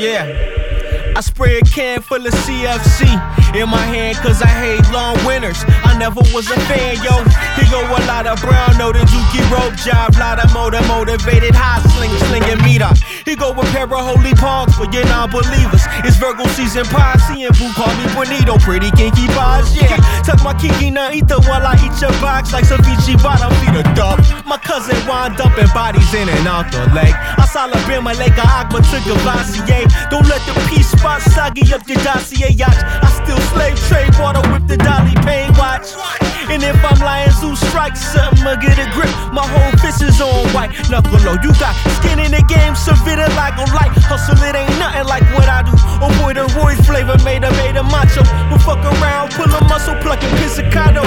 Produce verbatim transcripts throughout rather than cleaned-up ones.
Yeah. I spray a can full of C F C in my hand cause I hate long winters. I never was a fan, yo. Here go a lot of brown note and Juki rope job. Lot of motor motivated high sling slinging meter. Here go a pair of holy palms for your non-believers. It's Virgo season posse and boo call me Bonito. Pretty kinky bars, yeah. Tuck my kinky naita while I eat your box like ceviche bottom feed a dog. My cousin wind up and bodies in and out the lake. I saw Alabama Lake, I aqua to Gavassier. Don't let the peace spot soggy up your dossier yacht. I still slave trade water with the Dolly Payne watch. And if I'm lying, Zeus strikes something, I'll get a grip. My whole fist is on white. Knuckle low, you got skin in the game, severe like on light. Hustle, it ain't nothing like what I do. Oh boy, the Roy flavor made a made a macho. But fuck around, pull a muscle, plucking pizzicato.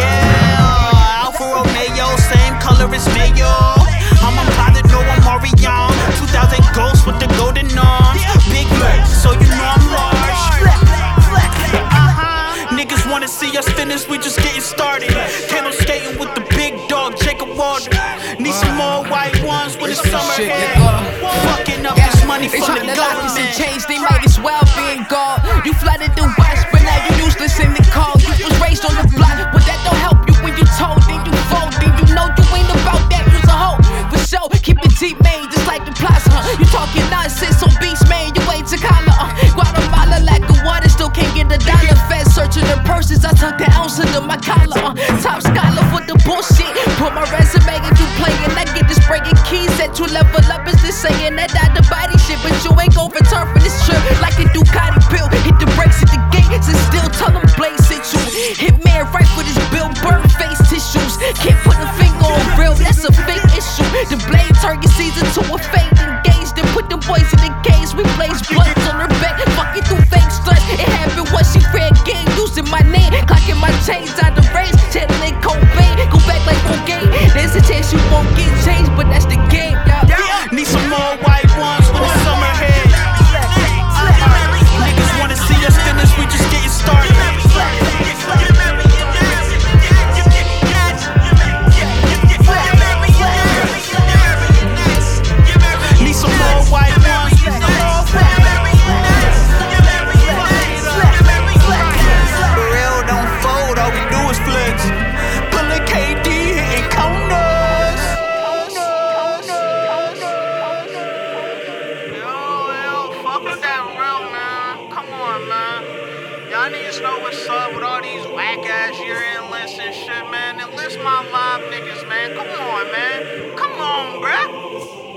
Yeah, Alfa Romeo, same color as Mayo. I'm a pilot, no, I'm Orion. two thousand Ghost with the golden arms. Big flex, so you know I'm large. Uh-huh. Niggas wanna see us finish, we just getting started. Camel skating with the big dog, Jacob Water. Need some more white ones when it's summer Shit, here. nigga. Fucking up this money They from the tryna lock us in government. chains, they might as well be in God. You flooded the West, but now you useless in the call. You was raised on the block, but that don't help you when you told. Then you fold, then you know you ain't about that. You's a hoe, for sure. Keep it deep, man, just like the plaza. Huh? You talking nonsense on beats, man. You ain't Takala. Uh. Guatemala lack of water, still can't get a dollar. Fed searching the purses, I tuck the ounce into my collar. Uh. Top scholar for the bullshit. Put my resume if you playing. I get this breaking keys that you level up. Is this saying that I the body shit? But you ain't gon' return for this trip like a Ducati pill. Hit the brakes at the gates and still tell them blaze hit you. Hit man right for this Bill Burr face tissues. Can't put a finger on real, that's a fake issue. The blade turn your season to a fade engaged. Then put them boys in the cage. We blaze bloods on her back. Fucking through fake stunts. It happened when she ran game. Using my name, clocking my chains out the race. Channeling Cobain, go back like cocaine. There's a chance you won't get changed, but that's the game, y'all. Need some more white ones when it's summer here. Niggas wanna see us finish, we just getting started. Need some more white ones. For real, don't fold, all we do is flex. Pullin' K D, hitting corners. Fuck with that real, man. Come on, man. Y'all niggas know what's up with all these whack ass year-end lists and shit, man. Enlist my live niggas, man. Come on, man. Come on, bruh.